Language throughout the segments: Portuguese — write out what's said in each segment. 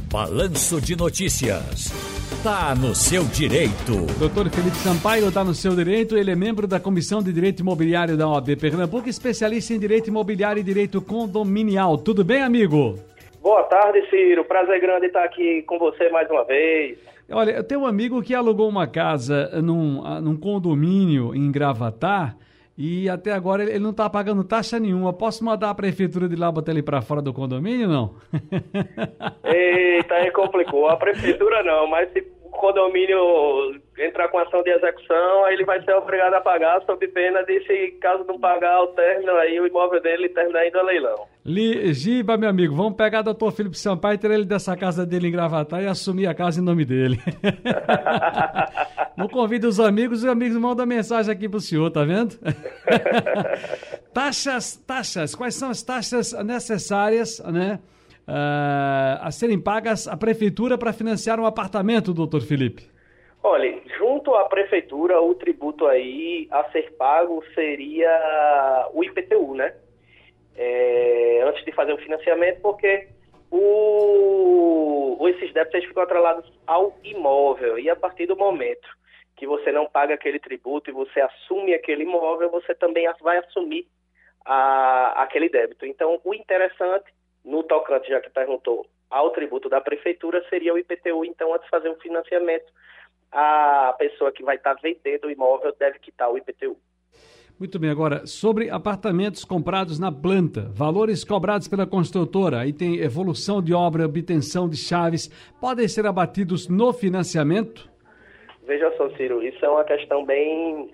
Balanço de Notícias. Tá no seu direito. Dr. Felipe Sampaio está no seu direito. Ele é membro da Comissão de Direito Imobiliário da OAB Pernambuco, especialista em Direito Imobiliário e Direito Condominial. Tudo bem, amigo? Boa tarde, Ciro. Prazer grande estar aqui com você mais uma vez. Olha, eu tenho um amigo que alugou uma casa num condomínio em Gravatar e até agora ele não está pagando taxa nenhuma. Posso mandar a prefeitura de lá botar ele para fora do condomínio, não? Eita, aí complicou. A prefeitura não, mas se o condomínio entrar com ação de execução, aí ele vai ser obrigado a pagar, sob pena de, se caso não pagar o término, aí o imóvel dele termina indo a leilão. Giba, meu amigo, vamos pegar o Dr. Felipe Sampaio e tirar ele dessa casa dele em Gravatar e assumir a casa em nome dele. Não convida os amigos mandam mensagem aqui pro senhor, tá vendo? Taxas, quais são as taxas necessárias, né, a serem pagas à prefeitura para financiar um apartamento, doutor Felipe? Olha, junto à prefeitura, o tributo aí a ser pago seria o IPTU, né? Antes de fazer o financiamento, porque esses débitos ficam atrelados ao imóvel, e a partir do momento que você não paga aquele tributo e você assume aquele imóvel, você também vai assumir aquele débito. Então, o interessante, no tocante, já que perguntou, ao tributo da prefeitura, seria o IPTU. Então, antes de fazer um financiamento, a pessoa que vai estar vendendo o imóvel deve quitar o IPTU. Muito bem, agora, sobre apartamentos comprados na planta, valores cobrados pela construtora, aí tem evolução de obra, obtenção de chaves, podem ser abatidos no financiamento? Veja só, Ciro, isso é uma questão bem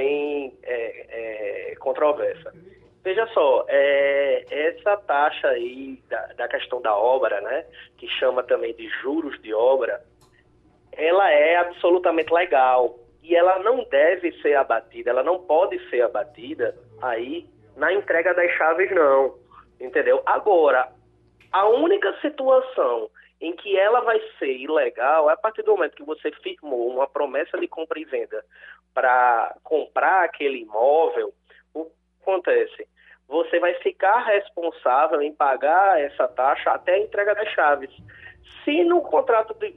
controversa. Veja só, essa taxa aí da questão da obra, né, que chama também de juros de obra, ela é absolutamente legal. E ela não deve ser abatida, ela não pode ser abatida aí na entrega das chaves, não. Entendeu? Agora, a única situação em que ela vai ser ilegal é a partir do momento que você firmou uma promessa de compra e venda para comprar aquele imóvel. O que acontece? Você vai ficar responsável em pagar essa taxa até a entrega das chaves. Se no contrato de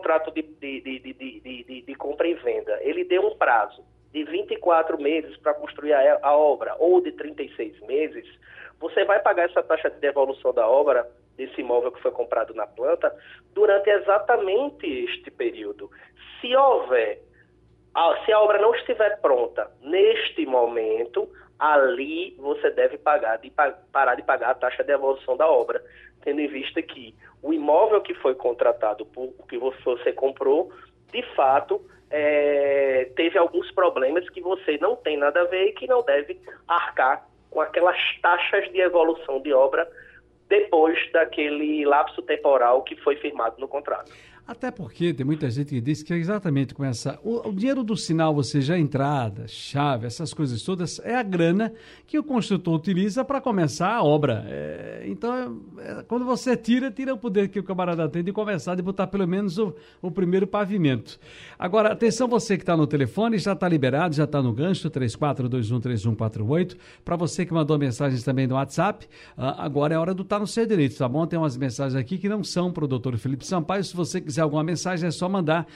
compra e venda ele deu um prazo de 24 meses para construir a obra ou de 36 meses, você vai pagar essa taxa de devolução da obra, desse imóvel que foi comprado na planta, durante exatamente este período. Se a obra não estiver pronta neste momento, ali você deve parar de pagar a taxa de devolução da obra, tendo em vista que o imóvel que foi contratado, que você comprou, de fato, teve alguns problemas que você não tem nada a ver e que não deve arcar com aquelas taxas de evolução de obra depois daquele lapso temporal que foi firmado no contrato. Até porque tem muita gente que diz que é exatamente com o dinheiro do sinal, ou seja, a entrada, chave, essas coisas todas, é a grana que o construtor utiliza para começar a obra. Então, quando você tira o poder que o camarada tem de começar, de botar pelo menos o primeiro pavimento. Agora, atenção, você que está no telefone, já está liberado, já está no gancho, 34213148. Para você que mandou mensagens também no WhatsApp, agora é hora do Tá no Seu Direito, tá bom? Tem umas mensagens aqui que não são para o doutor Felipe Sampaio. Se você quiser alguma mensagem, é só mandar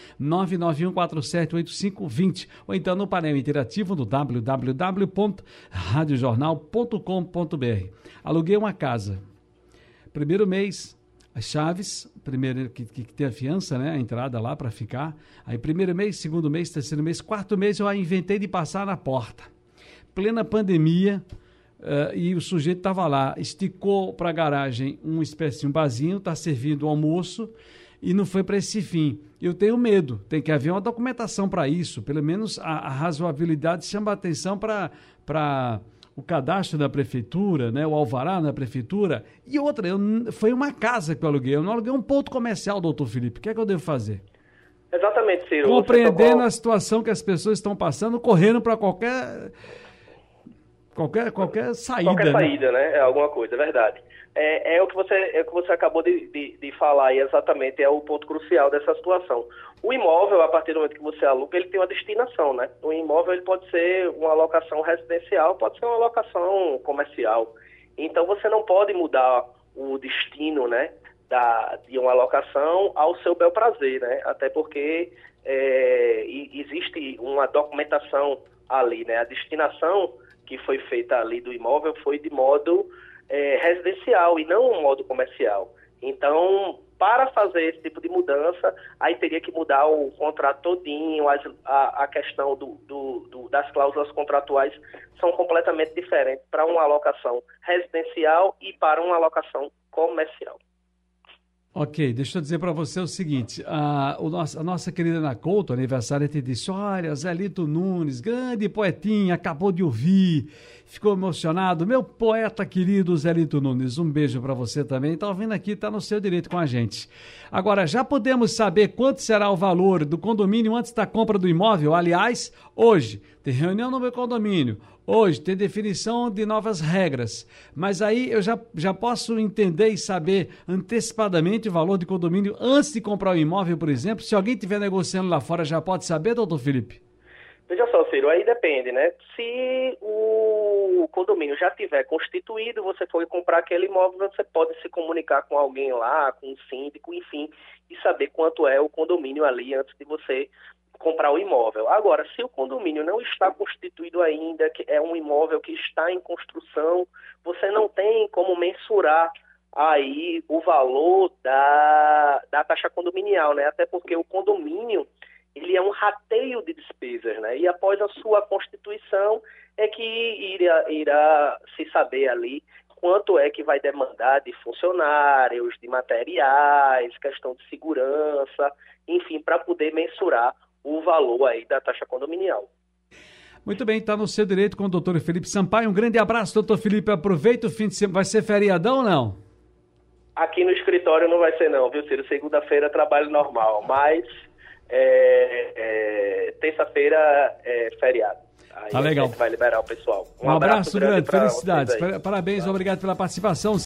991478520 ou então no painel interativo no www.radiojornal.com.br. Aluguei uma casa. Primeiro mês, as chaves, primeiro que tem a fiança, né? A entrada lá para ficar. Aí primeiro mês, segundo mês, terceiro mês, quarto mês eu inventei de passar na porta. Plena pandemia, e o sujeito estava lá, esticou para a garagem um barzinho, está servindo o almoço, e não foi para esse fim. Eu tenho medo, tem que haver uma documentação para isso, pelo menos a razoabilidade chama a atenção para o cadastro da prefeitura, né, o alvará na prefeitura. E outra, foi uma casa que eu aluguei, eu não aluguei um ponto comercial, doutor Felipe. O que é que eu devo fazer? Exatamente, Ciro. Compreendendo a situação que as pessoas estão passando, correndo para qualquer saída. Qualquer saída, né? É alguma coisa, é verdade. É o que você acabou de falar aí, exatamente, é o ponto crucial dessa situação. O imóvel, a partir do momento que você aluga, ele tem uma destinação, né? O imóvel ele pode ser uma locação residencial, pode ser uma locação comercial. Então, você não pode mudar o destino, né, de uma locação ao seu bel prazer, né? Até porque existe uma documentação ali, né? A destinação que foi feita ali do imóvel foi de modo residencial e não um modo comercial. Então, para fazer esse tipo de mudança, aí teria que mudar o contrato todinho, a questão das cláusulas contratuais são completamente diferentes para uma alocação residencial e para uma alocação comercial. Ok, deixa eu dizer para você o seguinte, a nossa querida Ana Couto, aniversariante, disse, olha, Zelito Nunes, grande poetinha, acabou de ouvir, ficou emocionado, meu poeta querido Zelito Nunes, um beijo para você também, está ouvindo aqui, está no seu direito com a gente. Agora, já podemos saber quanto será o valor do condomínio antes da compra do imóvel? Aliás, hoje, tem reunião no meu condomínio, hoje tem definição de novas regras, mas aí eu já posso entender e saber antecipadamente o valor de condomínio antes de comprar o imóvel, por exemplo? Se alguém estiver negociando lá fora, já pode saber, doutor Felipe? Veja só, Ciro, aí depende, né? Se o condomínio já tiver constituído, você for comprar aquele imóvel, você pode se comunicar com alguém lá, com o síndico, enfim, e saber quanto é o condomínio ali antes de você comprar o imóvel. Agora, se o condomínio não está constituído ainda, que é um imóvel que está em construção, você não tem como mensurar aí o valor da taxa condominial, né? Até porque o condomínio, ele é um rateio de despesas, né? E após a sua constituição é que irá se saber ali quanto é que vai demandar de funcionários, de materiais, questão de segurança, enfim, para poder mensurar o valor aí da taxa condominial. Muito bem, está no seu direito com o doutor Felipe Sampaio. Um grande abraço, doutor Felipe. Aproveita o fim de semana. Vai ser feriadão ou não? Aqui no escritório não vai ser não, viu, Ciro? Segunda-feira trabalho normal, mas terça-feira é feriado. Aí tá legal. A gente vai liberar o pessoal. Um abraço grande, felicidades. Parabéns, obrigado pela participação.